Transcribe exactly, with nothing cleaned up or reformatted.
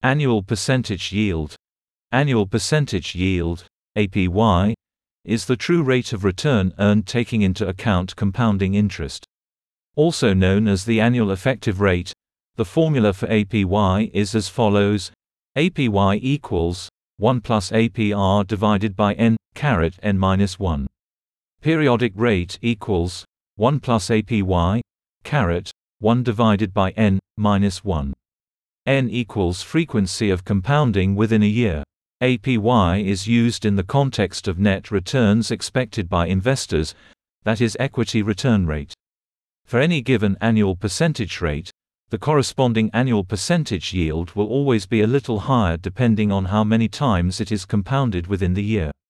Annual percentage yield. Annual percentage yield, A P Y, is the true rate of return earned taking into account compounding interest. Also known as the annual effective rate, the formula for A P Y is as follows: A P Y equals one plus A P R divided by N caret N minus one. Periodic rate equals one plus A P Y caret one divided by N minus one. N equals frequency of compounding within a year. A P Y is used in the context of net returns expected by investors, that is, equity return rate. For any given annual percentage rate, the corresponding annual percentage yield will always be a little higher depending on how many times it is compounded within the year.